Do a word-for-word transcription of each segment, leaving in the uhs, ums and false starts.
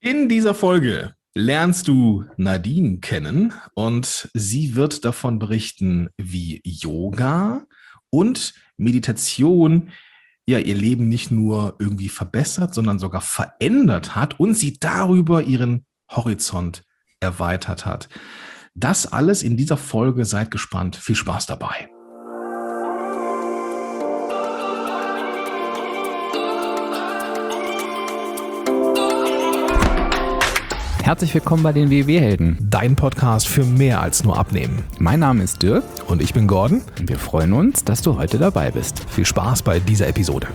In dieser Folge lernst du Nadine kennen und sie wird davon berichten, wie Yoga und Meditation ja ihr Leben nicht nur irgendwie verbessert, sondern sogar verändert hat und sie darüber ihren Horizont erweitert hat. Das alles in dieser Folge. Seid gespannt. Viel Spaß dabei. Herzlich willkommen bei den W W-Helden. Dein Podcast für mehr als nur Abnehmen. Mein Name ist Dirk Und ich bin Gordon. und wir freuen uns, dass du heute dabei bist. Viel Spaß bei dieser Episode.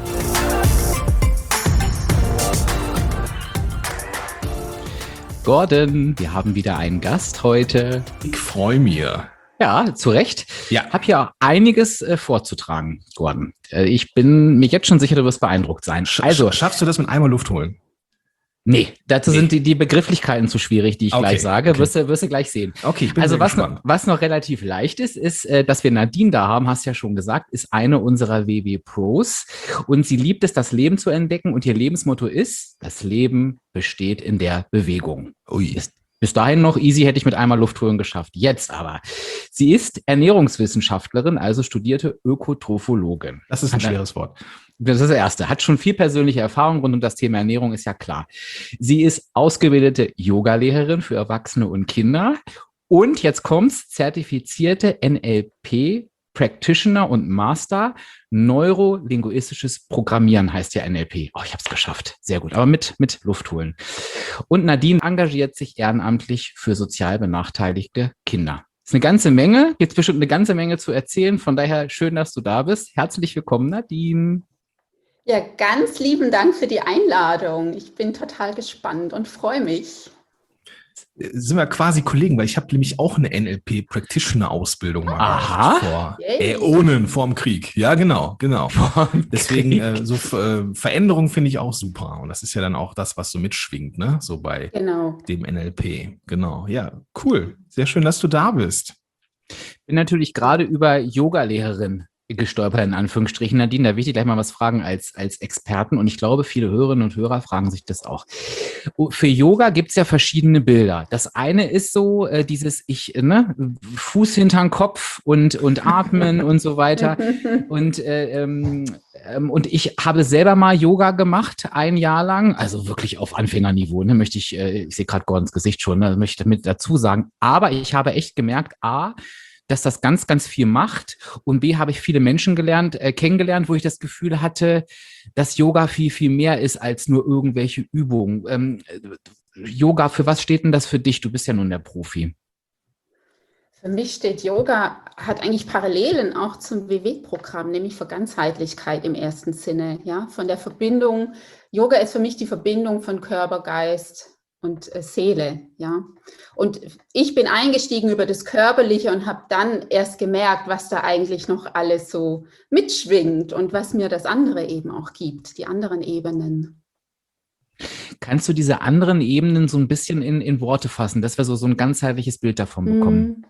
Gordon, wir haben wieder einen Gast heute. Ich freue mich. Ja, zu Recht. Ja. Ich habe hier einiges äh, vorzutragen, Gordon. Äh, ich bin mir jetzt schon sicher, du wirst beeindruckt sein. Also, schaffst du das mit einmal Luft holen? Nee, dazu Nee. sind die, die Begrifflichkeiten zu schwierig, die ich Okay, gleich sage. okay. Wirst du, wirst du gleich sehen. Okay, ich bin Also sehr was gespannt. noch, was noch relativ leicht ist, ist, äh, dass wir Nadine da haben, hast du ja schon gesagt, ist eine unserer W W-Pros. Und sie liebt es, das Leben zu entdecken. Und ihr Lebensmotto ist, das Leben besteht in der Bewegung. Ui. Ist bis dahin noch easy, hätte ich mit einmal Luft holen geschafft. Jetzt aber. Sie ist Ernährungswissenschaftlerin, also studierte Ökotrophologin. Das ist ein schweres Wort. Das ist das Erste. Hat schon viel persönliche Erfahrung rund um das Thema Ernährung, ist ja klar. Sie ist ausgebildete Yogalehrerin für Erwachsene und Kinder und jetzt kommt's, zertifizierte N L P Practitioner und Master Neurolinguistisches Programmieren heißt ja N L P. Oh, ich habe es geschafft. Sehr gut. Aber mit, mit Luft holen. Und Nadine engagiert sich ehrenamtlich für sozial benachteiligte Kinder. Ist eine ganze Menge. Jetzt bestimmt eine ganze Menge zu erzählen. Von daher schön, dass du da bist. Herzlich willkommen, Nadine. Ja, ganz lieben Dank für die Einladung. Ich bin total gespannt und freue mich. Sind wir quasi Kollegen, weil ich habe nämlich auch eine N L P-Practitioner-Ausbildung mal Aha. gemacht vor Yay. Äonen, vor dem Krieg. Ja, genau, genau. Deswegen, Krieg. äh, so äh, Veränderung finde ich auch super. Und das ist ja dann auch das, was so mitschwingt, ne? So bei Genau. dem N L P. Genau, ja, cool. Sehr schön, dass du da bist. Bin natürlich gerade über Yoga-Lehrerin gestolpert, in Anführungsstrichen. Nadine, da will ich dir gleich mal was fragen als, als Experten. Und ich glaube, viele Hörerinnen und Hörer fragen sich das auch. Für Yoga gibt's ja verschiedene Bilder. Das eine ist so äh, dieses, ich, ne, Fuß hinterm Kopf und, und atmen und so weiter. Und, äh, ähm, ähm, und ich habe selber mal Yoga gemacht, ein Jahr lang. Also wirklich auf Anfängerniveau, ne, möchte ich, äh, ich sehe gerade Gordons Gesicht schon, ne, möchte ich damit dazu sagen. Aber ich habe echt gemerkt, A, dass das ganz, ganz viel macht. Und B, habe ich viele Menschen gelernt, äh, kennengelernt, wo ich das Gefühl hatte, dass Yoga viel, viel mehr ist als nur irgendwelche Übungen. Ähm, Yoga, für was steht denn das für dich? Du bist ja nun der Profi. Für mich steht Yoga, hat eigentlich Parallelen auch zum W W-Programm, nämlich für Ganzheitlichkeit im ersten Sinne. Ja, von der Verbindung. Yoga ist für mich die Verbindung von Körper, Geist und äh, Seele, ja. Und ich bin eingestiegen über das Körperliche und habe dann erst gemerkt, was da eigentlich noch alles so mitschwingt und was mir das andere eben auch gibt, die anderen Ebenen. Kannst du diese anderen Ebenen so ein bisschen in, in Worte fassen, dass wir so, so ein ganzheitliches Bild davon bekommen?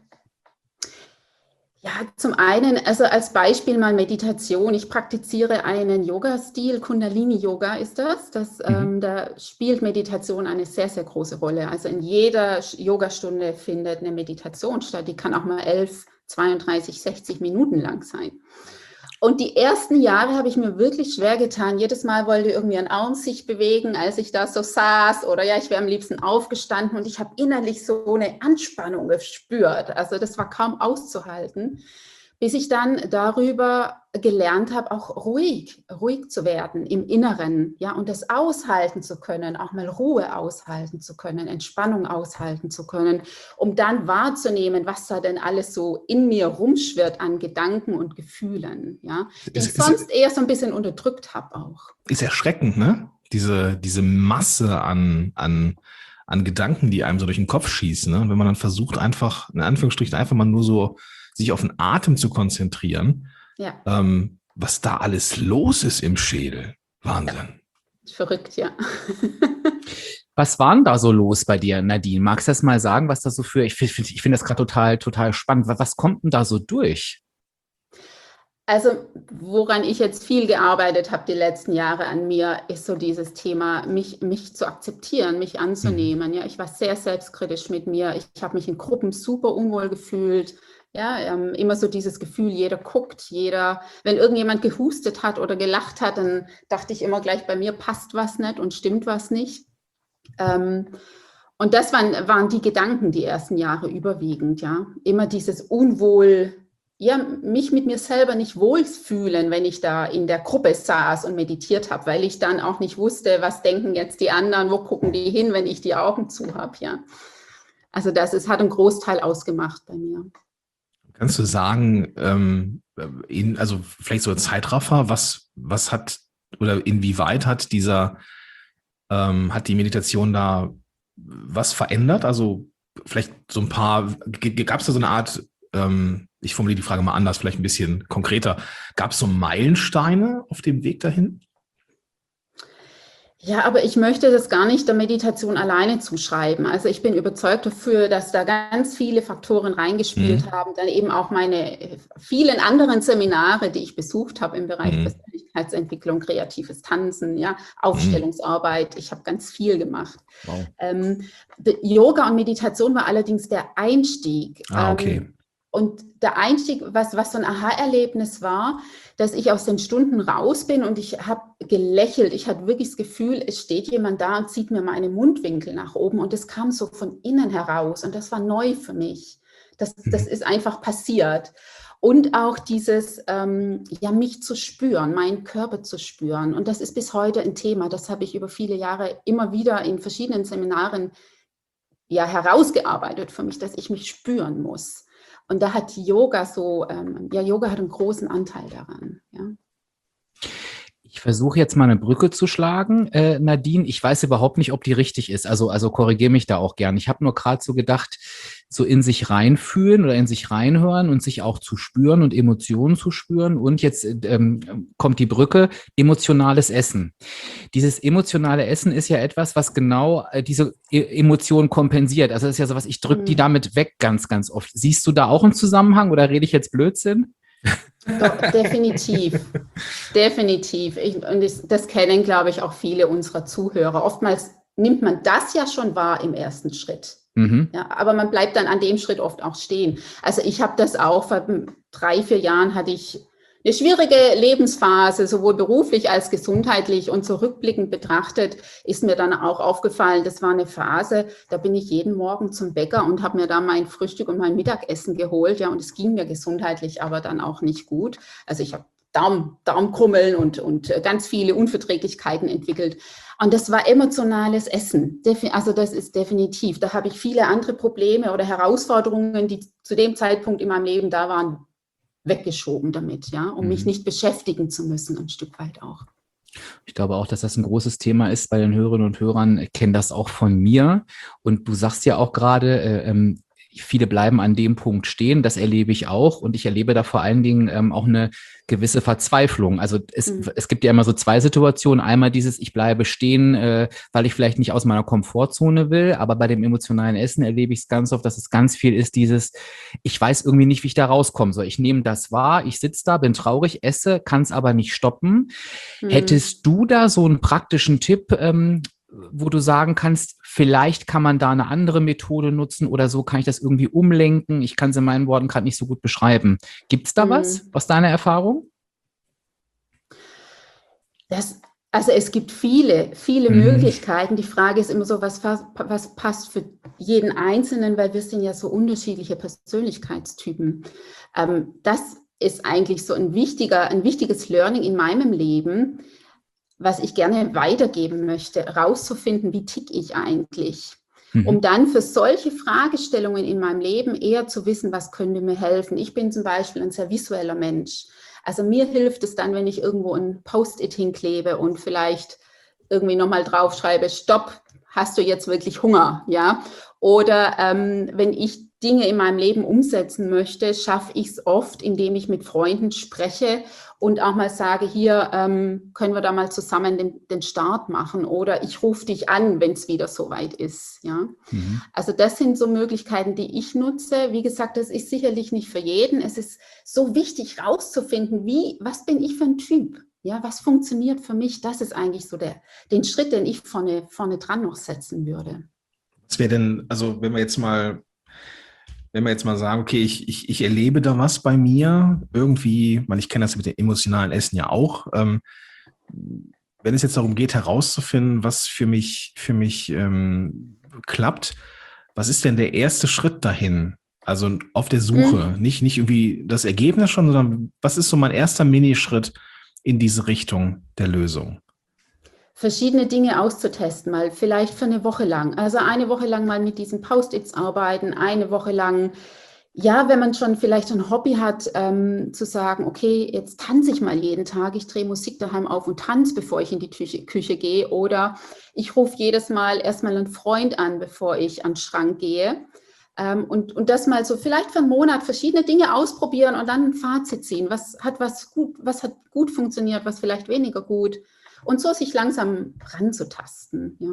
Ja, zum einen, also als Beispiel mal Meditation. Ich praktiziere einen Yoga-Stil, Kundalini-Yoga ist das. das Mhm. ähm, da spielt Meditation eine sehr, sehr große Rolle. Also in jeder Yogastunde findet eine Meditation statt. Die kann auch mal elf, zweiunddreißig, sechzig Minuten lang sein. Und die ersten Jahre habe ich mir wirklich schwer getan. Jedes Mal wollte irgendwie ein Arm sich bewegen, als ich da so saß. Oder ja, ich wäre am liebsten aufgestanden und ich habe innerlich so eine Anspannung gespürt. Also das war kaum auszuhalten, bis ich dann darüber gelernt habe, auch ruhig, ruhig zu werden im Inneren, ja, und das aushalten zu können, auch mal Ruhe aushalten zu können, Entspannung aushalten zu können, um dann wahrzunehmen, was da denn alles so in mir rumschwirrt an Gedanken und Gefühlen, ja, die Ist- ich ist- sonst eher so ein bisschen unterdrückt habe auch. Ist erschreckend, ne? Diese, diese Masse an, an, an Gedanken, die einem so durch den Kopf schießen, ne? Und wenn man dann versucht, einfach, in Anführungsstrichen, einfach mal nur so sich auf den Atem zu konzentrieren, Ja, ähm, was da alles los ist im Schädel. Wahnsinn. verrückt, ja. Was war denn da so los bei dir, Nadine? Magst du das mal sagen, was das so für, ich finde ich find das gerade total, total spannend. Was, was kommt denn da so durch? Also woran ich jetzt viel gearbeitet habe die letzten Jahre an mir, ist so dieses Thema, mich, mich zu akzeptieren, mich anzunehmen. Ja, ich war sehr selbstkritisch mit mir. Ich, ich habe mich in Gruppen super unwohl gefühlt. Ja, ähm, immer so dieses Gefühl, jeder guckt, jeder, wenn irgendjemand gehustet hat oder gelacht hat, dann dachte ich immer gleich, bei mir passt was nicht und stimmt was nicht. Ähm, und das waren, waren die Gedanken die ersten Jahre überwiegend. Ja, immer dieses Unwohl. Ja, mich mit mir selber nicht wohlfühlen, wenn ich da in der Gruppe saß und meditiert habe, weil ich dann auch nicht wusste, was denken jetzt die anderen, wo gucken die hin, wenn ich die Augen zu habe, ja. Also das ist, hat einen Großteil ausgemacht bei mir. Kannst du sagen, ähm, in, also vielleicht so ein Zeitraffer, was, was hat oder inwieweit hat dieser, ähm, hat die Meditation da was verändert? Also vielleicht so ein paar, gab es da so eine Art, ähm, ich formuliere die Frage mal anders, vielleicht ein bisschen konkreter. Gab es so Meilensteine auf dem Weg dahin? Ja, aber ich möchte das gar nicht der Meditation alleine zuschreiben. Also ich bin überzeugt dafür, dass da ganz viele Faktoren reingespielt mhm. haben. Dann eben auch meine vielen anderen Seminare, die ich besucht habe im Bereich mhm. Persönlichkeitsentwicklung, kreatives Tanzen, ja, Aufstellungsarbeit. Ich habe ganz viel gemacht. Wow. Ähm, Yoga und Meditation war allerdings der Einstieg. Ah, okay. Ähm, Und der Einstieg, was, was so ein Aha-Erlebnis war, dass ich aus den Stunden raus bin und ich habe gelächelt. Ich hatte wirklich das Gefühl, es steht jemand da und zieht mir meine Mundwinkel nach oben. Und das kam so von innen heraus. Und das war neu für mich. Das, das ist einfach passiert. Und auch dieses, ähm, ja, mich zu spüren, meinen Körper zu spüren. Und das ist bis heute ein Thema. Das habe ich über viele Jahre immer wieder in verschiedenen Seminaren ja, herausgearbeitet für mich, dass ich mich spüren muss. Und da hat Yoga so, ähm, ja, Yoga hat einen großen Anteil daran, ja. Ich versuche jetzt mal eine Brücke zu schlagen, äh, Nadine. Ich weiß überhaupt nicht, ob die richtig ist. Also, also korrigiere mich da auch gern. Ich habe nur gerade so gedacht, so in sich reinfühlen oder in sich reinhören und sich auch zu spüren und Emotionen zu spüren. Und jetzt ähm, kommt die Brücke, emotionales Essen. Dieses emotionale Essen ist ja etwas, was genau äh, diese e- Emotionen kompensiert. Also das ist ja sowas, ich drücke die damit weg ganz, ganz oft. Siehst du da auch einen Zusammenhang oder rede ich jetzt Blödsinn? Doch, definitiv, definitiv. Ich, und das, das kennen, glaube ich, auch viele unserer Zuhörer. Oftmals nimmt man das ja schon wahr im ersten Schritt. Mhm. Ja, aber man bleibt dann an dem Schritt oft auch stehen. Also ich habe das auch, vor drei, vier Jahren hatte ich eine schwierige Lebensphase, sowohl beruflich als gesundheitlich, und zurückblickend betrachtet ist mir dann auch aufgefallen, das war eine Phase, da bin ich jeden Morgen zum Bäcker und habe mir da mein Frühstück und mein Mittagessen geholt, ja, und es ging mir gesundheitlich aber dann auch nicht gut. Also ich habe Darm, Darmkrummeln und, und ganz viele Unverträglichkeiten entwickelt. Und das war emotionales Essen. Also das ist definitiv, da habe ich viele andere Probleme oder Herausforderungen, die zu dem Zeitpunkt in meinem Leben da waren, weggeschoben damit, ja, um mhm. mich nicht beschäftigen zu müssen, ein Stück weit auch. Ich glaube auch, dass das ein großes Thema ist bei den Hörerinnen und Hörern. Ich kenne das auch von mir. Und du sagst ja auch gerade, äh, ähm, viele bleiben an dem Punkt stehen. Das erlebe ich auch. Und ich erlebe da vor allen Dingen ähm, auch eine gewisse Verzweiflung. Also es, mhm. es gibt ja immer so zwei Situationen. Einmal dieses, ich bleibe stehen, äh, weil ich vielleicht nicht aus meiner Komfortzone will. Aber bei dem emotionalen Essen erlebe ich es ganz oft, dass es ganz viel ist, dieses, ich weiß irgendwie nicht, wie ich da rauskomme. So, ich nehme das wahr, ich sitze da, bin traurig, esse, kann es aber nicht stoppen. Mhm. Hättest du da so einen praktischen Tipp, ähm, wo du sagen kannst, vielleicht kann man da eine andere Methode nutzen oder so kann ich das irgendwie umlenken? Ich kann es in meinen Worten gerade nicht so gut beschreiben. Gibt es da mhm. was aus deiner Erfahrung? Das, also es gibt viele, viele mhm. Möglichkeiten. Die Frage ist immer so, was, was passt für jeden Einzelnen, weil wir sind ja so unterschiedliche Persönlichkeitstypen. Ähm, das ist eigentlich so ein wichtiger, ein wichtiges Learning in meinem Leben, was ich gerne weitergeben möchte, rauszufinden, wie tick ich eigentlich, mhm. um dann für solche Fragestellungen in meinem Leben eher zu wissen, was könnte mir helfen. Ich bin zum Beispiel ein sehr visueller Mensch. Also mir hilft es dann, wenn ich irgendwo ein Post-it hinklebe und vielleicht irgendwie nochmal draufschreibe, stopp, hast du jetzt wirklich Hunger, ja? Oder ähm, wenn ich Dinge in meinem Leben umsetzen möchte, schaffe ich es oft, indem ich mit Freunden spreche und auch mal sage, hier ähm, können wir da mal zusammen den, den Start machen oder ich rufe dich an, wenn es wieder soweit ist. Ja? Mhm. Also das sind so Möglichkeiten, die ich nutze. Wie gesagt, das ist sicherlich nicht für jeden. Es ist so wichtig rauszufinden, wie, was bin ich für ein Typ? Ja, was funktioniert für mich? Das ist eigentlich so der, den Schritt, den ich vorne, vorne dran noch setzen würde. Was wäre denn, also wenn wir jetzt mal Wenn wir jetzt mal sagen, okay, ich, ich, ich erlebe da was bei mir irgendwie, weil ich kenne das mit dem emotionalen Essen ja auch. Ähm, wenn es jetzt darum geht, herauszufinden, was für mich, für mich ähm, klappt, was ist denn der erste Schritt dahin? Also auf der Suche, mhm. nicht, nicht irgendwie das Ergebnis schon, sondern was ist so mein erster Minischritt in diese Richtung der Lösung? Verschiedene Dinge auszutesten, mal vielleicht für eine Woche lang. Also eine Woche lang mal mit diesen Post-its arbeiten, eine Woche lang, ja, wenn man schon vielleicht ein Hobby hat, ähm, zu sagen, okay, jetzt tanze ich mal jeden Tag, ich drehe Musik daheim auf und tanze, bevor ich in die Küche, Küche gehe. Oder ich rufe jedes Mal erstmal einen Freund an, bevor ich an den Schrank gehe. Ähm, und, und das mal so vielleicht für einen Monat verschiedene Dinge ausprobieren und dann ein Fazit ziehen. Was hat was gut, was hat gut funktioniert, was vielleicht weniger gut. Und so sich langsam ranzutasten, ja.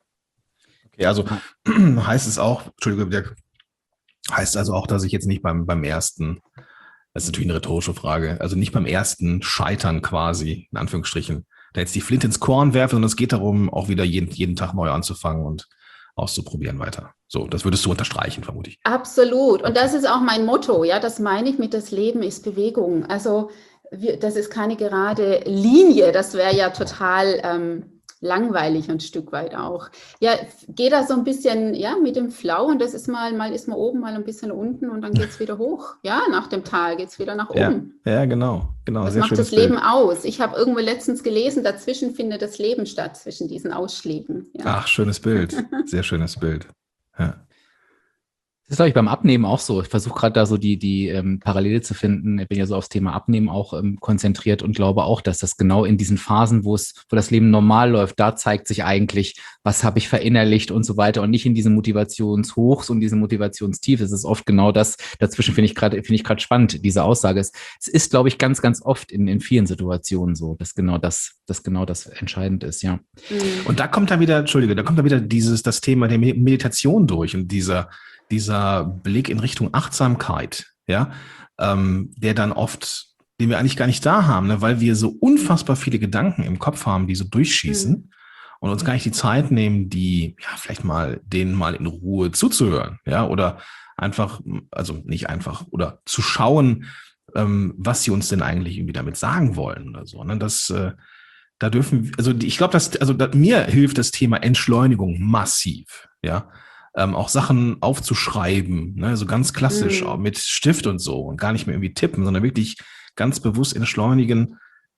Okay, also heißt es auch, Entschuldigung, Dirk, heißt also auch, dass ich jetzt nicht beim, beim ersten, das ist natürlich eine rhetorische Frage, also nicht beim ersten Scheitern quasi, in Anführungsstrichen, da jetzt die Flinte ins Korn werfe, sondern es geht darum, auch wieder jeden, jeden Tag neu anzufangen und auszuprobieren weiter. So, das würdest du unterstreichen, vermute ich. Absolut. Und das ist auch mein Motto, ja, das meine ich mit das Leben ist Bewegung. Also wir, das ist keine gerade Linie, das wäre ja total ähm, langweilig ein Stück weit auch. Ja, geht da so ein bisschen, ja, mit dem Flow und das ist mal, mal ist man oben, mal ein bisschen unten und dann geht es wieder hoch. Ja, nach dem Tal geht es wieder nach oben. Ja, ja, genau, genau. Das macht das Leben aus. Ich habe irgendwo letztens gelesen, dazwischen findet das Leben statt, zwischen diesen Ausschlägen. Ja. Ach, schönes Bild. Sehr schönes Bild. Ja. Das ist, glaube ich, beim Abnehmen auch so. Ich versuche gerade da so die, die ähm, Parallele zu finden. Ich bin ja so aufs Thema Abnehmen auch ähm, konzentriert und glaube auch, dass das genau in diesen Phasen, wo es, wo das Leben normal läuft, da zeigt sich eigentlich, was habe ich verinnerlicht und so weiter und nicht in diesen Motivationshochs und diesen Motivationstiefs. Es ist oft genau das. Dazwischen finde ich gerade, finde ich gerade spannend, diese Aussage. Es, es ist, glaube ich, ganz, ganz oft in, in vielen Situationen so, dass genau das, dass genau das entscheidend ist, ja. Und da kommt dann wieder, Entschuldige, da kommt dann wieder dieses, das Thema der Meditation durch und dieser, dieser Blick in Richtung Achtsamkeit, ja, ähm, der dann oft, den wir eigentlich gar nicht da haben, ne, weil wir so unfassbar viele Gedanken im Kopf haben, die so durchschießen mhm. und uns gar nicht die Zeit nehmen, die, ja, vielleicht mal, denen mal in Ruhe zuzuhören, ja, oder einfach, also nicht einfach, oder zu schauen, ähm, was sie uns denn eigentlich irgendwie damit sagen wollen oder so, ne, das, äh, da dürfen, also ich glaube, dass, also da, mir hilft das Thema Entschleunigung massiv, ja. Ähm, auch Sachen aufzuschreiben, ne, so ganz klassisch, mhm. mit Stift und so und gar nicht mehr irgendwie tippen, sondern wirklich ganz bewusst entschleunigen,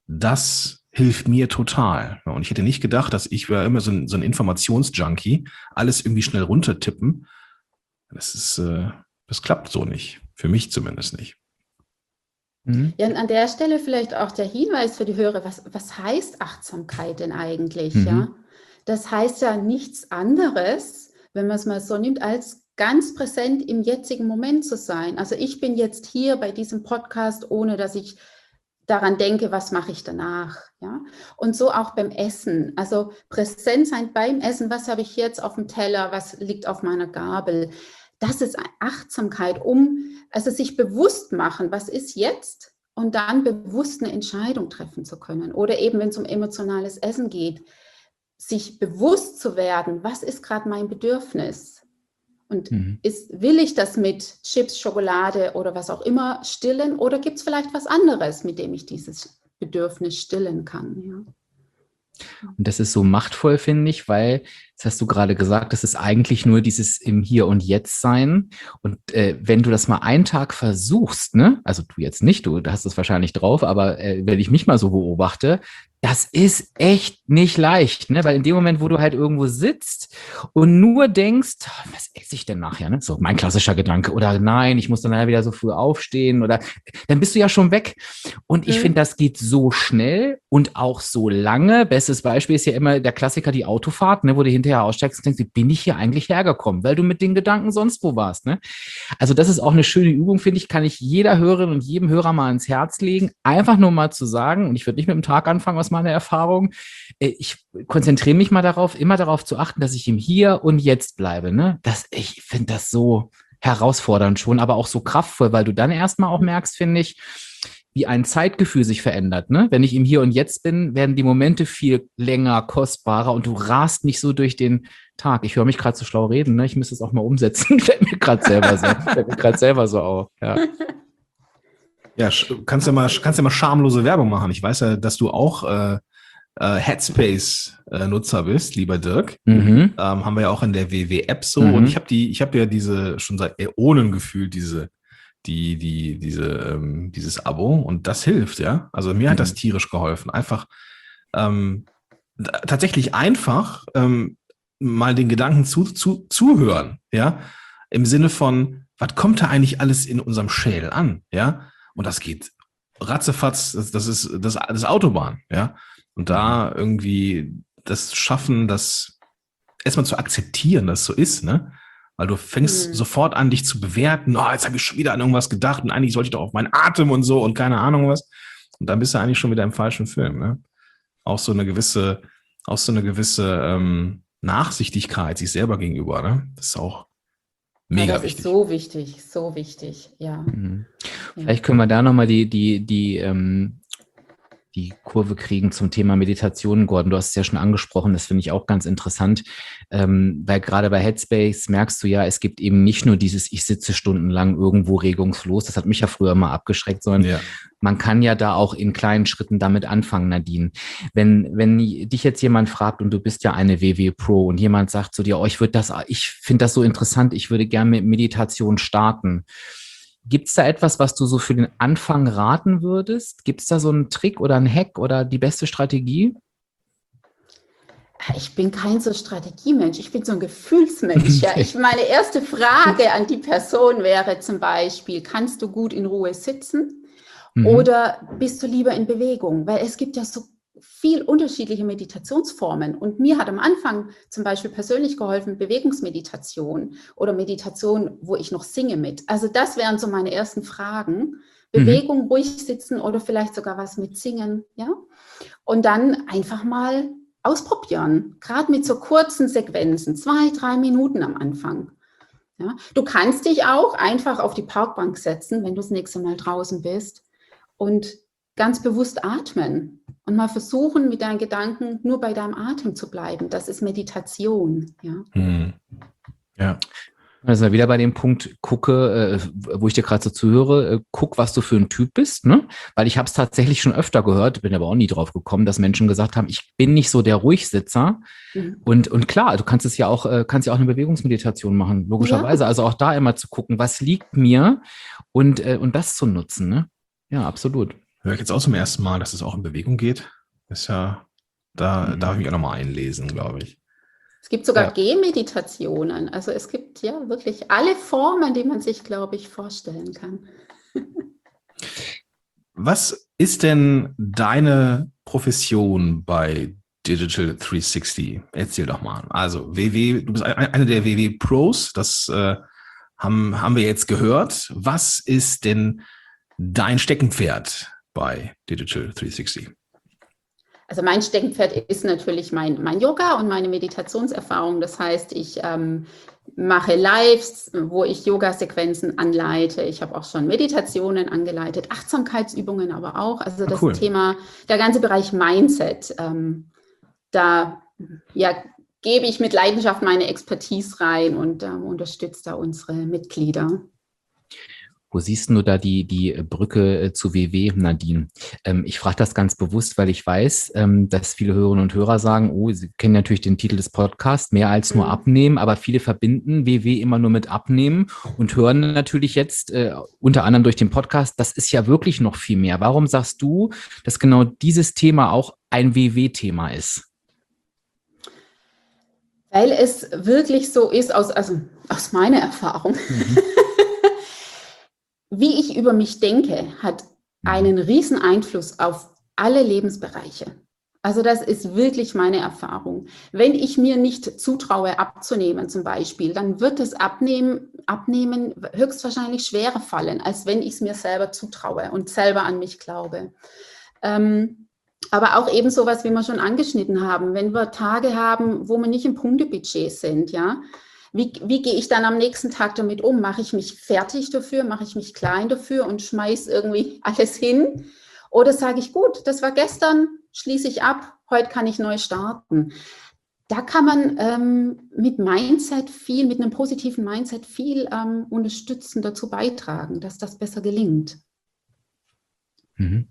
das hilft mir total. Und ich hätte nicht gedacht, dass ich war immer so ein, so ein Informationsjunkie, alles irgendwie schnell runtertippen. Das ist, äh, das klappt so nicht, für mich zumindest nicht. Mhm. Ja, und an der Stelle vielleicht auch der Hinweis für die Hörer, was, was heißt Achtsamkeit denn eigentlich? Mhm. Ja? Das heißt ja nichts anderes, wenn man es mal so nimmt, als ganz präsent im jetzigen Moment zu sein. Also ich bin jetzt hier bei diesem Podcast, ohne dass ich daran denke, was mache ich danach. Ja? Und so auch beim Essen. Also präsent sein beim Essen, was habe ich jetzt auf dem Teller, was liegt auf meiner Gabel. Das ist Achtsamkeit, um also sich bewusst machen, was ist jetzt und dann bewusst eine Entscheidung treffen zu können. Oder eben, wenn es um emotionales Essen geht, sich bewusst zu werden, was ist gerade mein Bedürfnis? Und mhm. ist, will ich das mit Chips, Schokolade oder was auch immer stillen? Oder gibt es vielleicht was anderes, mit dem ich dieses Bedürfnis stillen kann? Ja. Und das ist so machtvoll, finde ich, weil, das hast du gerade gesagt, das ist eigentlich nur dieses im Hier und Jetzt sein. Und äh, wenn du das mal einen Tag versuchst, ne, also du jetzt nicht, du hast es wahrscheinlich drauf, aber äh, wenn ich mich mal so beobachte, das ist echt nicht leicht, ne? Weil in dem Moment, wo du halt irgendwo sitzt und nur denkst, was esse ich denn nachher, ne? So mein klassischer Gedanke. Oder nein, ich muss dann nachher wieder so früh aufstehen oder dann bist du ja schon weg. Und ich mhm. finde, das geht so schnell und auch so lange. Bestes Beispiel ist ja immer der Klassiker, die Autofahrt, ne? Wo du hinterher hinterher aussteigst und denkst, wie bin ich hier eigentlich hergekommen? Weil du mit den Gedanken sonst wo warst. Ne? Also das ist auch eine schöne Übung, finde ich, kann ich jeder Hörerin und jedem Hörer mal ins Herz legen, einfach nur mal zu sagen, und ich würde nicht mit dem Tag anfangen aus meiner Erfahrung, ich konzentriere mich mal darauf, immer darauf zu achten, dass ich im Hier und Jetzt bleibe. Ne? Das, ich finde das so herausfordernd schon, aber auch so kraftvoll, weil du dann erstmal auch merkst, finde ich, wie ein Zeitgefühl sich verändert. Ne? Wenn ich im Hier und Jetzt bin, werden die Momente viel länger, kostbarer und du rast nicht so durch den Tag. Ich höre mich gerade so schlau reden, ne? Ich müsste es auch mal umsetzen. Fällt mir gerade selber so, fällt mir gerade selber so auf. Ja, ja kannst ja mal, kannst ja mal schamlose Werbung machen. Ich weiß ja, dass du auch äh, äh, Headspace-Nutzer bist, lieber Dirk. Mhm. Ähm, haben wir ja auch in der W W-App so. Mhm. Und ich habe die, ich habe ja diese schon seit Äonen gefühlt, diese die, die, diese, ähm, dieses Abo, und das hilft, ja. Also mir hat das tierisch geholfen. Einfach, ähm, tatsächlich einfach, ähm, mal den Gedanken zu, zu, zuhören, ja. Im Sinne von, was kommt da eigentlich alles in unserem Schädel an, ja? Und das geht ratzefatz, das, das ist, das, das ist Autobahn, ja. Und da irgendwie das schaffen, das erstmal zu akzeptieren, dass es so ist, ne? Weil du fängst mhm. sofort an, dich zu bewerten. Oh, jetzt habe ich schon wieder an irgendwas gedacht und eigentlich sollte ich doch auf meinen Atem und so und keine Ahnung was. Und dann bist du eigentlich schon wieder im falschen Film. Ne? Auch so eine gewisse, auch so eine gewisse ähm, Nachsichtigkeit sich selber gegenüber. Ne? Das ist auch mega ja, das wichtig. Ist so wichtig, so wichtig, ja. Mhm. Vielleicht können wir da nochmal die, die, die, ähm, die Kurve kriegen zum Thema Meditation, Gordon. Du hast es ja schon angesprochen, das finde ich auch ganz interessant, ähm, weil gerade bei Headspace merkst du ja, es gibt eben nicht nur dieses, ich sitze stundenlang irgendwo regungslos, das hat mich ja früher mal abgeschreckt, sondern ja. man kann ja da auch in kleinen Schritten damit anfangen, Nadine. Wenn, wenn dich jetzt jemand fragt und du bist ja eine W W Pro und jemand sagt zu dir, oh, ich würde das, ich finde das so interessant, ich würde gerne mit Meditation starten. Gibt es da etwas, was du so für den Anfang raten würdest? Gibt es da so einen Trick oder einen Hack oder die beste Strategie? Ich bin kein so Strategiemensch, ich bin so ein Gefühlsmensch. Ja. Ich, meine erste Frage an die Person wäre zum Beispiel, kannst du gut in Ruhe sitzen mhm. oder bist du lieber in Bewegung? Weil es gibt ja so viel unterschiedliche Meditationsformen. Und mir hat am Anfang zum Beispiel persönlich geholfen, Bewegungsmeditation oder Meditation, wo ich noch singe mit. Also das wären so meine ersten Fragen. Bewegung, mhm. ruhig sitzen oder vielleicht sogar was mit Singen. Ja? Und dann einfach mal ausprobieren. Gerade mit so kurzen Sequenzen, zwei, drei Minuten am Anfang. Ja? Du kannst dich auch einfach auf die Parkbank setzen, wenn du das nächste Mal draußen bist und ganz bewusst atmen. Und mal versuchen, mit deinen Gedanken nur bei deinem Atem zu bleiben. Das ist Meditation. Ja. Hm. Ja. Also wieder bei dem Punkt, gucke, äh, wo ich dir gerade so zuhöre, äh, guck, was du für ein Typ bist, ne? Weil ich habe es tatsächlich schon öfter gehört, bin aber auch nie drauf gekommen, dass Menschen gesagt haben, ich bin nicht so der Ruhigsitzer. Mhm. Und, und klar, du kannst es ja auch, äh, kannst ja auch eine Bewegungsmeditation machen, logischerweise. Ja. Also auch da immer zu gucken, was liegt mir und, äh, und das zu nutzen, ne? Ja, absolut. Höre ich jetzt auch zum ersten Mal, dass es auch in Bewegung geht. Ist ja, da mhm. darf ich mich auch nochmal einlesen, glaube ich. Es gibt sogar ja. Gehmeditationen. Also es gibt ja wirklich alle Formen, die man sich, glaube ich, vorstellen kann. Was ist denn deine Profession bei Digital dreihundertsechzig? Erzähl doch mal. Also W W, du bist eine der W W Pros, das äh, haben, haben wir jetzt gehört. Was ist denn dein Steckenpferd bei Digital dreihundertsechzig? Also mein Steckenpferd ist natürlich mein, mein Yoga und meine Meditationserfahrung. Das heißt, ich ähm, mache Lives, wo ich Yoga-Sequenzen anleite. Ich habe auch schon Meditationen angeleitet, Achtsamkeitsübungen aber auch. Also das ah, cool. Thema, der ganze Bereich Mindset, ähm, da ja, gebe ich mit Leidenschaft meine Expertise rein und ähm, unterstütze da unsere Mitglieder. Wo siehst du da die, die Brücke zu W W, Nadine? Ähm, ich frage das ganz bewusst, weil ich weiß, ähm, dass viele Hörerinnen und Hörer sagen, oh, sie kennen natürlich den Titel des Podcasts, mehr als nur abnehmen, aber viele verbinden W W immer nur mit abnehmen und hören natürlich jetzt äh, unter anderem durch den Podcast, das ist ja wirklich noch viel mehr. Warum sagst du, dass genau dieses Thema auch ein W W-Thema ist? Weil es wirklich so ist, aus, also aus meiner Erfahrung, mhm. wie ich über mich denke, hat einen riesen Einfluss auf alle Lebensbereiche. Also das ist wirklich meine Erfahrung. Wenn ich mir nicht zutraue, abzunehmen zum Beispiel, dann wird das Abnehmen, Abnehmen höchstwahrscheinlich schwerer fallen, als wenn ich es mir selber zutraue und selber an mich glaube. Ähm, aber auch eben sowas, wie wir schon angeschnitten haben, wenn wir Tage haben, wo wir nicht im Punktebudget sind, ja, wie, wie gehe ich dann am nächsten Tag damit um? Mache ich mich fertig dafür, mache ich mich klein dafür und schmeiße irgendwie alles hin? Oder sage ich, gut, das war gestern, schließe ich ab, heute kann ich neu starten. Da kann man ähm, mit Mindset viel, mit einem positiven Mindset viel ähm, unterstützen, dazu beitragen, dass das besser gelingt. Mhm.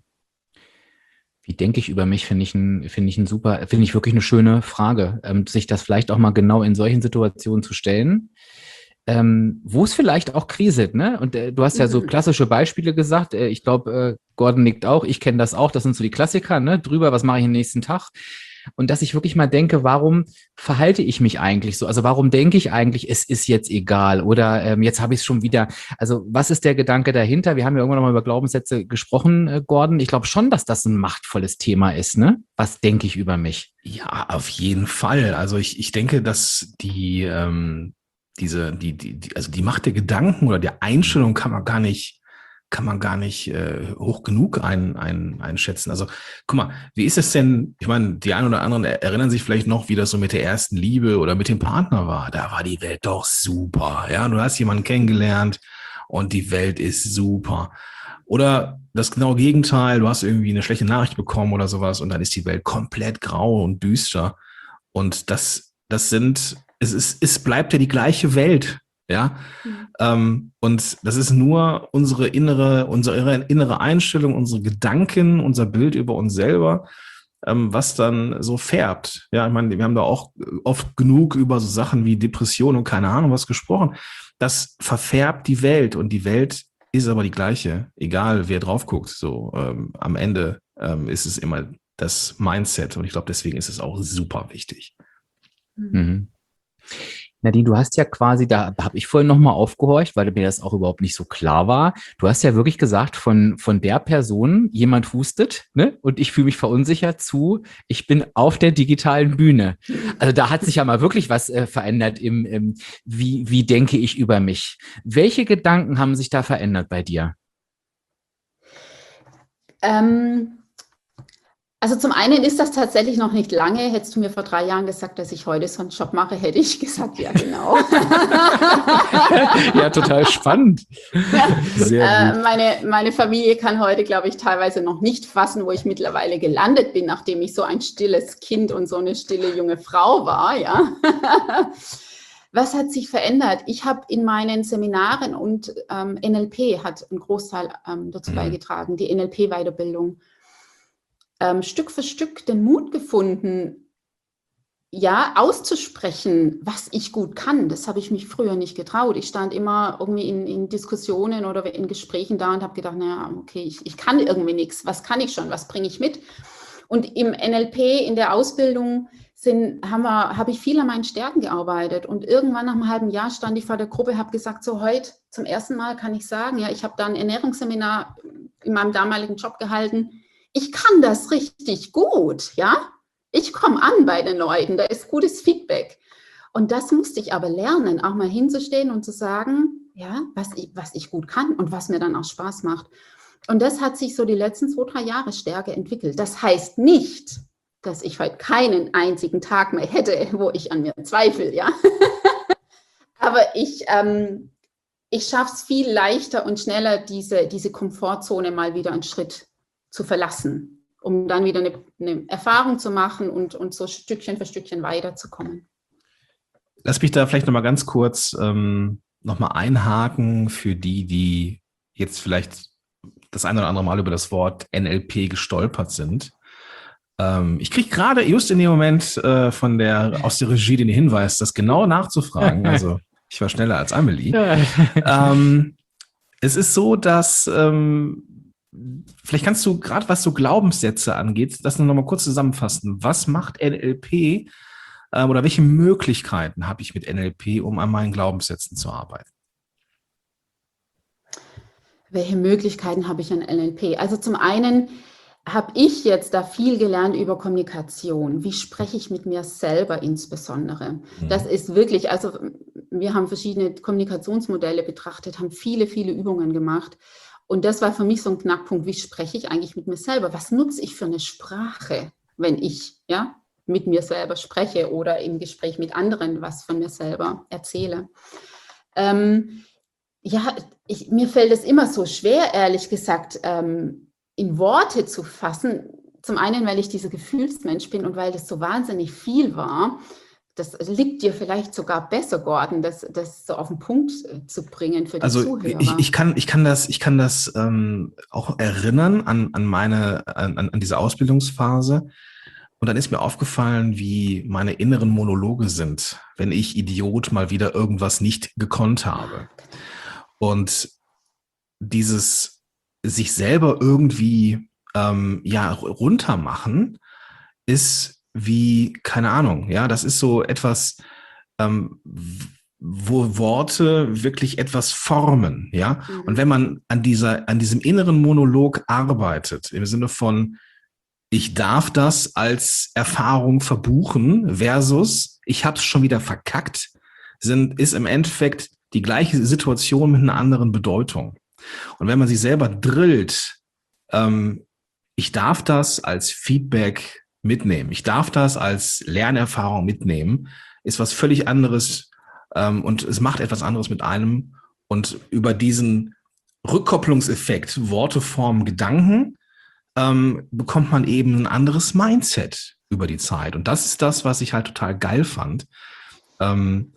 Wie denke ich über mich, finde ich ein, finde ich ein super, finde ich wirklich eine schöne Frage, ähm, sich das vielleicht auch mal genau in solchen Situationen zu stellen, ähm, wo es vielleicht auch kriselt, ne? Und äh, du hast ja so Mhm. klassische Beispiele gesagt. Äh, ich glaube, äh, Gordon nickt auch. Ich kenne das auch. Das sind so die Klassiker, ne? Drüber, was mache ich am nächsten Tag? Und dass ich wirklich mal denke, warum verhalte ich mich eigentlich so? Also warum denke ich eigentlich, es ist jetzt egal oder ähm, jetzt habe ich es schon wieder. Also was ist der Gedanke dahinter? Wir haben ja irgendwann noch mal über Glaubenssätze gesprochen, äh, Gordon. Ich glaube schon, dass das ein machtvolles Thema ist, ne? Was denke ich über mich? Ja, auf jeden Fall. Also ich, ich denke, dass die, ähm, diese, die, die, die, also die Macht der Gedanken oder der Einstellung kann man gar nicht, kann man gar nicht äh, hoch genug ein, ein, einschätzen. Also guck mal, wie ist es denn, ich meine, die einen oder anderen erinnern sich vielleicht noch, wie das so mit der ersten Liebe oder mit dem Partner war. Da war die Welt doch super. Ja, du hast jemanden kennengelernt und die Welt ist super. Oder das genaue Gegenteil, du hast irgendwie eine schlechte Nachricht bekommen oder sowas und dann ist die Welt komplett grau und düster. Und das, das sind, es ist, es bleibt ja die gleiche Welt. Ja, mhm. ähm, und das ist nur unsere innere, unsere innere Einstellung, unsere Gedanken, unser Bild über uns selber, ähm, was dann so färbt. Ja, ich meine, wir haben da auch oft genug über so Sachen wie Depression und keine Ahnung was gesprochen. Das verfärbt die Welt und die Welt ist aber die gleiche, egal wer drauf guckt. So ähm, am Ende ähm, ist es immer das Mindset und ich glaube, deswegen ist es auch super wichtig. Mhm. Nadine, du hast ja quasi, da habe ich vorhin nochmal aufgehorcht, weil mir das auch überhaupt nicht so klar war. Du hast ja wirklich gesagt, von, von der Person, jemand hustet, ne? Und ich fühle mich verunsichert zu, ich bin auf der digitalen Bühne. Also da hat sich ja mal wirklich was äh, verändert im, im wie, wie denke ich über mich. Welche Gedanken haben sich da verändert bei dir? Ähm, Also zum einen ist das tatsächlich noch nicht lange. Hättest du mir vor drei Jahren gesagt, dass ich heute so einen Job mache, hätte ich gesagt, ja genau. Ja, total spannend. Sehr gut. Äh, meine, meine Familie kann heute, glaube ich, teilweise noch nicht fassen, wo ich mittlerweile gelandet bin, nachdem ich so ein stilles Kind und so eine stille junge Frau war. Ja. Was hat sich verändert? Ich habe in meinen Seminaren und ähm, N L P hat einen Großteil ähm, dazu mhm. beigetragen, die N L P-Weiterbildung. Ähm, Stück für Stück den Mut gefunden, ja, auszusprechen, was ich gut kann. Das habe ich mich früher nicht getraut. Ich stand immer irgendwie in, in Diskussionen oder in Gesprächen da und habe gedacht, naja, okay, ich, ich kann irgendwie nichts. Was kann ich schon? Was bringe ich mit? Und im N L P, in der Ausbildung, sind, haben wir, habe ich viel an meinen Stärken gearbeitet. Und irgendwann nach einem halben Jahr stand ich vor der Gruppe, habe gesagt, so heute zum ersten Mal kann ich sagen, ja, ich habe da ein Ernährungsseminar in meinem damaligen Job gehalten. Ich kann das richtig gut, ja. Ich komme an bei den Leuten, da ist gutes Feedback. Und das musste ich aber lernen, auch mal hinzustehen und zu sagen, ja, was ich, was ich gut kann und was mir dann auch Spaß macht. Und das hat sich so die letzten zwei, drei Jahre stärker entwickelt. Das heißt nicht, dass ich heute keinen einzigen Tag mehr hätte, wo ich an mir zweifle, ja. Aber ich, ähm, ich schaffe es viel leichter und schneller, diese, diese Komfortzone mal wieder einen Schritt zu verlassen, um dann wieder eine, eine Erfahrung zu machen und, und so Stückchen für Stückchen weiterzukommen. Lass mich da vielleicht nochmal ganz kurz ähm, nochmal einhaken für die, die jetzt vielleicht das eine oder andere Mal über das Wort N L P gestolpert sind. Ähm, ich kriege gerade just in dem Moment äh, von der aus der Regie den Hinweis, das genau nachzufragen. Also ich war schneller als Amelie. ähm, es ist so, dass ähm, vielleicht kannst du gerade, was so Glaubenssätze angeht, das noch mal kurz zusammenfassen. Was macht N L P äh, oder welche Möglichkeiten habe ich mit N L P, um an meinen Glaubenssätzen zu arbeiten? Welche Möglichkeiten habe ich an N L P? Also zum einen habe ich jetzt da viel gelernt über Kommunikation. Wie spreche ich mit mir selber insbesondere? Mhm. Das ist wirklich, also wir haben verschiedene Kommunikationsmodelle betrachtet, haben viele, viele Übungen gemacht. Und das war für mich so ein Knackpunkt, wie spreche ich eigentlich mit mir selber? Was nutze ich für eine Sprache, wenn ich ja, mit mir selber spreche oder im Gespräch mit anderen was von mir selber erzähle? Ähm, ja, ich, mir fällt es immer so schwer, ehrlich gesagt, ähm, in Worte zu fassen. Zum einen, weil ich dieser Gefühlsmensch bin und weil das so wahnsinnig viel war. Das liegt dir vielleicht sogar besser, Gordon, das, das so auf den Punkt zu bringen für die also Zuhörer. Ich, ich, kann, ich kann das, ich kann das ähm, auch erinnern an, an meine, an, an diese Ausbildungsphase. Und dann ist mir aufgefallen, wie meine inneren Monologe sind, wenn ich Idiot mal wieder irgendwas nicht gekonnt habe. Und dieses sich selber irgendwie ähm, ja runtermachen ist wie, keine Ahnung, ja, das ist so etwas, ähm, wo Worte wirklich etwas formen, ja. Mhm. Und wenn man an dieser, an diesem inneren Monolog arbeitet, im Sinne von, ich darf das als Erfahrung verbuchen versus, ich habe es schon wieder verkackt, sind, ist im Endeffekt die gleiche Situation mit einer anderen Bedeutung. Und wenn man sich selber drillt, ähm, ich darf das als Feedback mitnehmen, ich darf das als Lernerfahrung mitnehmen, ist was völlig anderes ähm, und es macht etwas anderes mit einem. Und über diesen Rückkopplungseffekt, Worte, Form, Gedanken, ähm, bekommt man eben ein anderes Mindset über die Zeit. Und das ist das, was ich halt total geil fand. Ähm,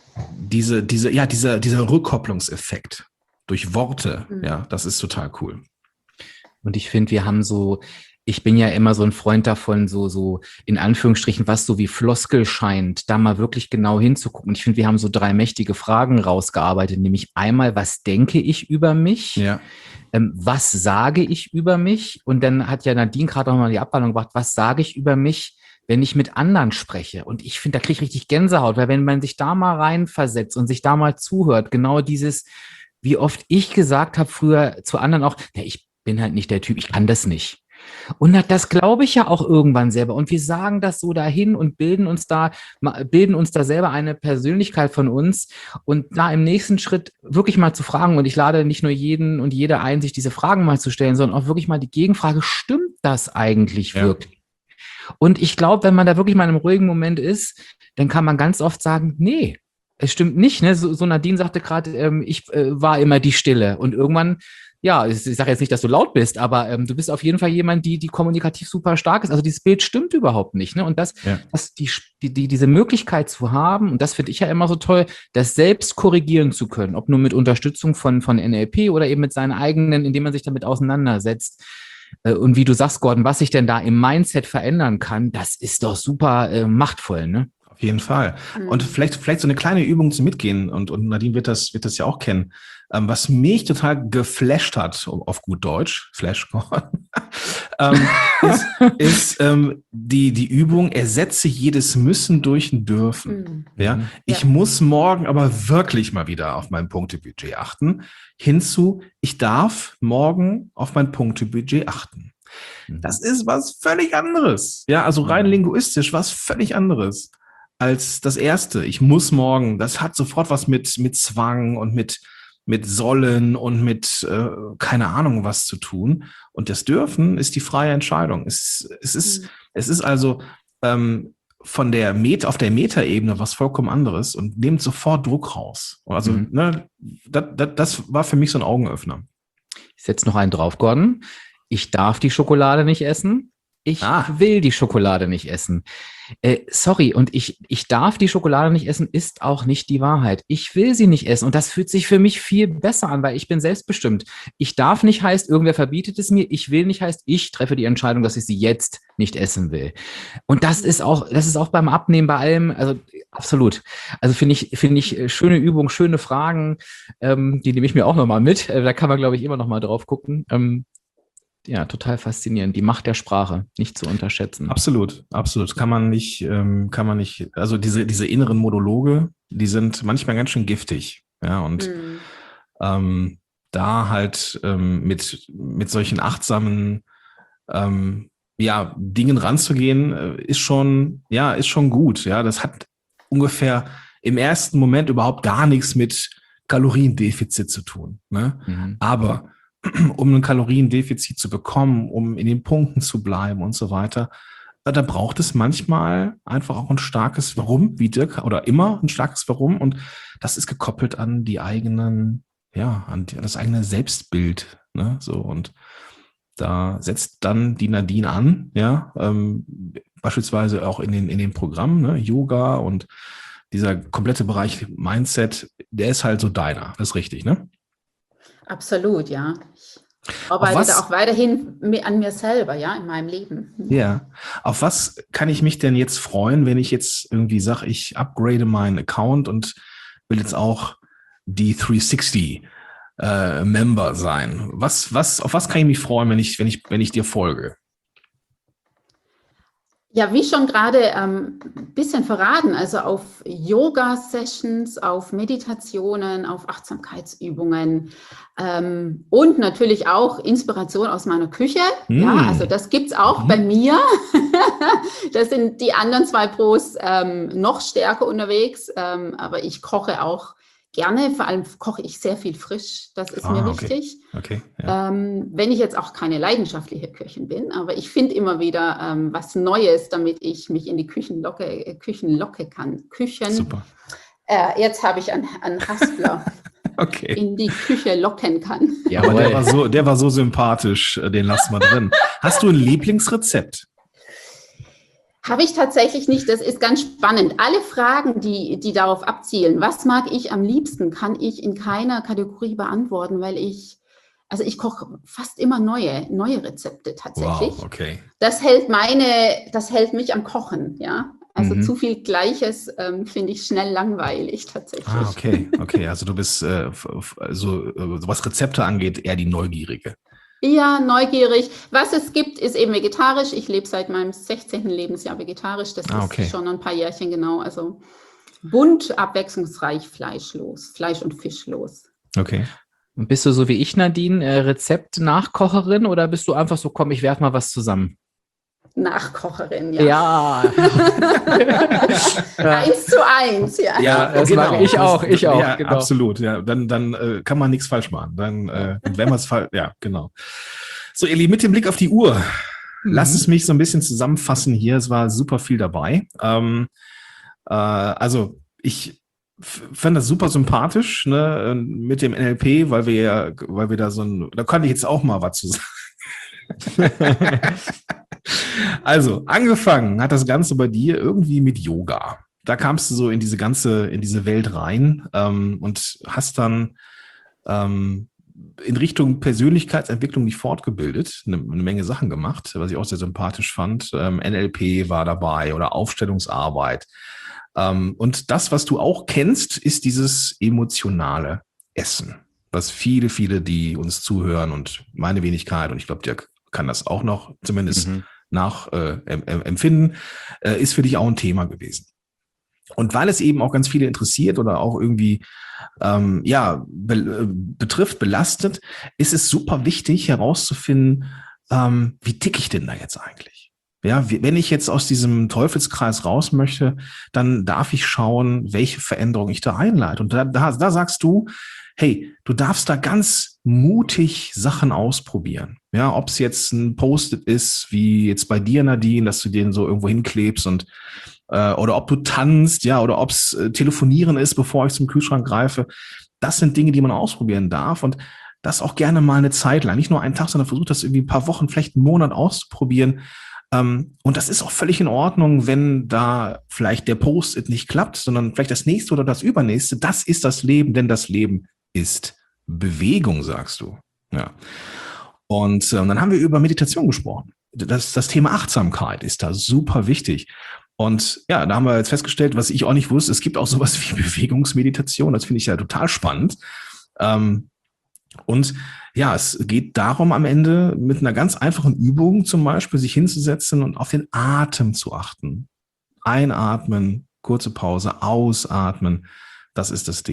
diese, diese, ja, dieser, dieser Rückkopplungseffekt durch Worte, mhm. ja, das ist total cool. Und ich finde, wir haben so, ich bin ja immer so ein Freund davon, so, so in Anführungsstrichen, was so wie Floskel scheint, da mal wirklich genau hinzugucken. Ich finde, wir haben so drei mächtige Fragen rausgearbeitet, nämlich einmal, was denke ich über mich? Ja. Ähm, was sage ich über mich? Und dann hat ja Nadine gerade auch mal die Abwandlung gebracht, was sage ich über mich, wenn ich mit anderen spreche? Und ich finde, da kriege ich richtig Gänsehaut, weil wenn man sich da mal reinversetzt und sich da mal zuhört, genau dieses, wie oft ich gesagt habe früher zu anderen auch, ja, ich bin halt nicht der Typ, ich kann das nicht. Und das glaube ich ja auch irgendwann selber. Und wir sagen das so dahin und bilden uns da, bilden uns da selber eine Persönlichkeit von uns. Und da im nächsten Schritt wirklich mal zu fragen, und ich lade nicht nur jeden und jede ein, sich diese Fragen mal zu stellen, sondern auch wirklich mal die Gegenfrage, stimmt das eigentlich ja. wirklich? Und ich glaube, wenn man da wirklich mal in einem ruhigen Moment ist, dann kann man ganz oft sagen, nee, es stimmt nicht. Ne? So, so Nadine sagte gerade, ähm, ich äh, war immer die Stille. Und irgendwann, ja, ich, ich sage jetzt nicht, dass du laut bist, aber ähm, du bist auf jeden Fall jemand, die, die kommunikativ super stark ist. Also dieses Bild stimmt überhaupt nicht. Ne? Und das, ja. das die, die, die, diese Möglichkeit zu haben, und das finde ich ja immer so toll, das selbst korrigieren zu können, ob nur mit Unterstützung von, von N L P oder eben mit seinen eigenen, indem man sich damit auseinandersetzt. Äh, und wie du sagst, Gordon, was sich denn da im Mindset verändern kann, das ist doch super äh, machtvoll, ne? Auf jeden Fall. Mhm. Und vielleicht, vielleicht so eine kleine Übung zum Mitgehen, und, und Nadine wird das, wird das ja auch kennen. Ähm, was mich total geflasht hat, auf gut Deutsch, Flashcorn, ähm, ist, ist ähm, die, die Übung, ersetze jedes Müssen durch ein Dürfen. Mhm. Ja? Ich ja. muss morgen aber wirklich mal wieder auf mein Punktebudget achten. Hinzu, ich darf morgen auf mein Punktebudget achten. Mhm. Das ist was völlig anderes. Ja, also rein mhm. linguistisch was völlig anderes als das erste. Ich muss morgen, das hat sofort was mit, mit Zwang und mit, mit Sollen und mit, äh, keine Ahnung was zu tun. Und das Dürfen ist die freie Entscheidung. Es, es ist, mhm. es ist also, ähm, von der Meta, auf der Metaebene was vollkommen anderes und nimmt sofort Druck raus. Also, mhm. ne, das, das, das war für mich so ein Augenöffner. Ich setze noch einen drauf, Gordon. Ich darf die Schokolade nicht essen. Ich ah. will die Schokolade nicht essen. Äh, sorry, und ich, ich darf die Schokolade nicht essen, ist auch nicht die Wahrheit. Ich will sie nicht essen und das fühlt sich für mich viel besser an, weil ich bin selbstbestimmt. Ich darf nicht heißt, irgendwer verbietet es mir. Ich will nicht heißt, ich treffe die Entscheidung, dass ich sie jetzt nicht essen will. Und das ist auch, das ist auch beim Abnehmen, bei allem, also absolut. Also finde ich, finde ich schöne Übung, schöne Fragen, ähm, die nehme ich mir auch nochmal mit. Äh, da kann man, glaube ich, immer nochmal drauf gucken. Ähm, Ja, total faszinierend. Die Macht der Sprache, nicht zu unterschätzen. Absolut, absolut. Kann man nicht, ähm, kann man nicht, also diese, diese inneren Monologe, die sind manchmal ganz schön giftig. Ja, und mhm. ähm, da halt ähm, mit, mit solchen achtsamen ähm, ja, Dingen ranzugehen, äh, ist schon, ja, ist schon gut. Ja, das hat ungefähr im ersten Moment überhaupt gar nichts mit Kaloriendefizit zu tun. Ne? Mhm. Aber um ein Kaloriendefizit zu bekommen, um in den Punkten zu bleiben und so weiter, da braucht es manchmal einfach auch ein starkes Warum, wie Dirk, oder immer ein starkes Warum. Und das ist gekoppelt an die eigenen, ja, an, die, an das eigene Selbstbild. Ne? So, und da setzt dann die Nadine an, ja, ähm, beispielsweise auch in den, in den Programmen, ne? Yoga und dieser komplette Bereich Mindset, der ist halt so deiner. Das ist richtig, ne? Absolut, ja. Ich arbeite da auch weiterhin an mir selber, ja, in meinem Leben. Ja. Auf was kann ich mich denn jetzt freuen, wenn ich jetzt irgendwie sage, ich upgrade meinen Account und will jetzt auch die dreihundertsechzig äh, Member sein? Was, was, auf was kann ich mich freuen, wenn ich, wenn ich, wenn ich dir folge? Ja, wie schon gerade ähm, ein bisschen verraten, also auf Yoga-Sessions, auf Meditationen, auf Achtsamkeitsübungen ähm, und natürlich auch Inspiration aus meiner Küche. Mm. Ja, also das gibt's auch mm. bei mir. Da sind die anderen zwei Pros ähm, noch stärker unterwegs, ähm, aber ich koche auch gerne, vor allem koche ich sehr viel frisch, das ist ah, mir wichtig. Okay. Okay, ja. ähm, wenn ich jetzt auch keine leidenschaftliche Köchin bin, aber ich finde immer wieder ähm, was Neues, damit ich mich in die Küchenlocke, äh, Küchenlocke kann. Küchen. Super. Äh, jetzt habe ich einen, einen Haspler. Okay. In die Küche locken kann. Ja, aber der war so, der war so sympathisch, den lassen wir drin. Hast du ein Lieblingsrezept? Habe ich tatsächlich nicht. Das ist ganz spannend. Alle Fragen, die, die darauf abzielen, was mag ich am liebsten, kann ich in keiner Kategorie beantworten, weil ich, also ich koche fast immer neue, neue Rezepte tatsächlich. Wow, okay. Das hält meine, das hält mich am Kochen, ja. Also mhm. zu viel Gleiches ähm, finde ich schnell langweilig tatsächlich. Ah, okay, okay. Also du bist, äh, so, was Rezepte angeht, eher die Neugierige. Ja, neugierig. Was es gibt, ist eben vegetarisch. Ich lebe seit meinem sechzehnten Lebensjahr vegetarisch. Das ah, okay. ist schon ein paar Jährchen genau. Also bunt, abwechslungsreich, fleischlos, Fleisch- und Fischlos. Okay. Und bist du so wie ich, Nadine, äh, Rezept-Nachkocherin oder bist du einfach so, komm, ich werfe mal was zusammen? Nachkocherin, ja. Ja. Eins zu eins, ja. Ja, das genau. mag ich auch, ich auch. Ja, genau. Absolut. Ja, dann, dann äh, kann man nichts falsch machen. Dann, äh, wenn man es falsch, ja, genau. So, Eli, mit dem Blick auf die Uhr, mhm. lass es mich so ein bisschen zusammenfassen hier. Es war super viel dabei. Ähm, äh, also ich fand das super sympathisch, ne, mit dem N L P, weil wir ja, weil wir da so ein, da kann ich jetzt auch mal was zu sagen. Also, angefangen hat das Ganze bei dir irgendwie mit Yoga. Da kamst du so in diese ganze, in diese Welt rein ähm, und hast dann ähm, in Richtung Persönlichkeitsentwicklung dich fortgebildet, eine, eine Menge Sachen gemacht, was ich auch sehr sympathisch fand. Ähm, N L P war dabei oder Aufstellungsarbeit. Ähm, und das, was du auch kennst, ist dieses emotionale Essen, was viele, viele, die uns zuhören und meine Wenigkeit, und ich glaube, Dirk kann das auch noch zumindest mhm. nach äh, empfinden, äh, ist für dich auch ein Thema gewesen. Und weil es eben auch ganz viele interessiert oder auch irgendwie ähm, ja be- betrifft, belastet, ist es super wichtig herauszufinden, ähm, wie ticke ich denn da jetzt eigentlich? Ja, wenn ich jetzt aus diesem Teufelskreis raus möchte, dann darf ich schauen, welche Veränderung ich da einleite. Und da, da, da sagst du, hey, du darfst da ganz mutig Sachen ausprobieren. Ja, ob es jetzt ein Post-it ist, wie jetzt bei dir, Nadine, dass du den so irgendwo hinklebst und äh, oder ob du tanzt, ja, oder ob es äh, Telefonieren ist, bevor ich zum Kühlschrank greife. Das sind Dinge, die man ausprobieren darf und das auch gerne mal eine Zeit lang. Nicht nur einen Tag, sondern versucht das irgendwie ein paar Wochen, vielleicht einen Monat auszuprobieren. Ähm, und das ist auch völlig in Ordnung, wenn da vielleicht der Post-it nicht klappt, sondern vielleicht das nächste oder das übernächste. Das ist das Leben, denn das Leben ist Bewegung, sagst du. Ja. Und äh, dann haben wir über Meditation gesprochen. Das, das Thema Achtsamkeit ist da super wichtig. Und ja, da haben wir jetzt festgestellt, was ich auch nicht wusste, es gibt auch sowas wie Bewegungsmeditation. Das finde ich ja total spannend. Ähm, und ja, es geht darum, am Ende mit einer ganz einfachen Übung zum Beispiel sich hinzusetzen und auf den Atem zu achten. Einatmen, kurze Pause, ausatmen. Das ist das Ding.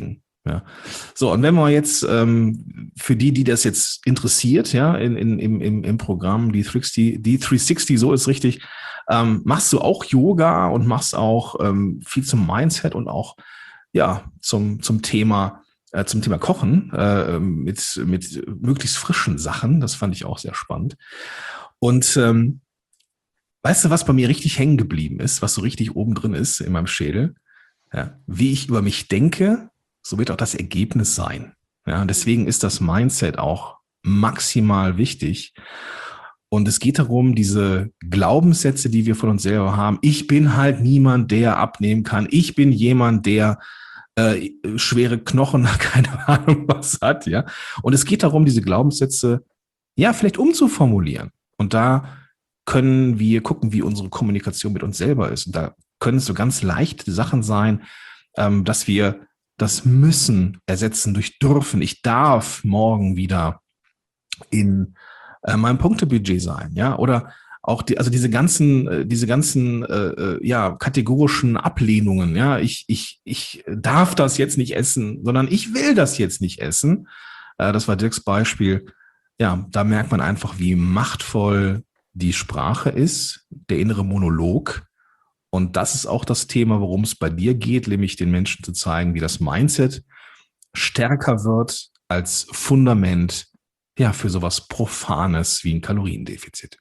Ja. So, und wenn wir jetzt ähm, für die, die das jetzt interessiert, ja, in, in, im, im, im Programm, die dreihundertsechzig, die dreihundertsechzig, so ist richtig, ähm, machst du auch Yoga und machst auch ähm, viel zum Mindset und auch ja zum, zum Thema äh, zum Thema Kochen äh, mit, mit möglichst frischen Sachen. Das fand ich auch sehr spannend. Und ähm, weißt du, was bei mir richtig hängen geblieben ist, was so richtig oben drin ist in meinem Schädel? Ja, wie ich über mich denke, so wird auch das Ergebnis sein. Ja, deswegen ist das Mindset auch maximal wichtig. Und es geht darum, diese Glaubenssätze, die wir von uns selber haben. Ich bin halt niemand, der abnehmen kann. Ich bin jemand, der äh, schwere Knochen, keine Ahnung was hat. Ja. Und es geht darum, diese Glaubenssätze ja vielleicht umzuformulieren. Und da können wir gucken, wie unsere Kommunikation mit uns selber ist. Und da können es so ganz leichte Sachen sein, ähm, dass wir das Müssen ersetzen durch Dürfen. Ich darf morgen wieder in äh, meinem Punktebudget sein, ja, oder auch die, also diese ganzen, äh, diese ganzen, äh, ja, kategorischen Ablehnungen, ja, ich, ich, ich darf das jetzt nicht essen, sondern ich will das jetzt nicht essen. Äh, das war Dirks Beispiel. Ja, da merkt man einfach, wie machtvoll die Sprache ist, der innere Monolog. Und das ist auch das Thema, worum es bei dir geht, nämlich den Menschen zu zeigen, wie das Mindset stärker wird als Fundament, ja, für sowas Profanes wie ein Kaloriendefizit.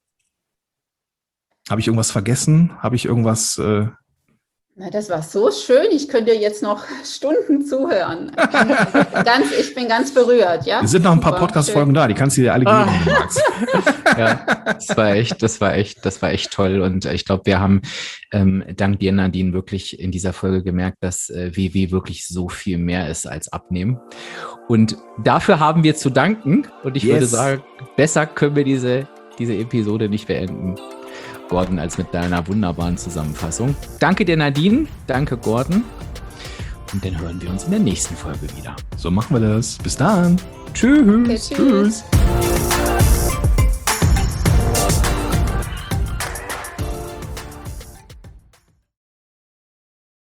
Habe ich irgendwas vergessen? Habe ich irgendwas... Äh Na, das war so schön. Ich könnte dir jetzt noch Stunden zuhören. Ganz, ich bin ganz berührt, ja. Es sind noch ein paar Podcast-Folgen da, die kannst du dir alle geben, Ah. wenn du magst. Ja, das war echt, das war echt, das war echt toll. Und ich glaube, wir haben ähm, dank dir, Nadine, wirklich in dieser Folge gemerkt, dass äh, W W wirklich so viel mehr ist als Abnehmen. Und dafür haben wir zu danken. Und ich Yes. würde sagen, besser können wir diese, diese Episode nicht beenden, Gordon, als mit deiner wunderbaren Zusammenfassung. Danke dir, Nadine. Danke, Gordon. Und dann hören wir uns in der nächsten Folge wieder. So machen wir das. Bis dann. Tschüss. Okay, tschüss. Tschüss.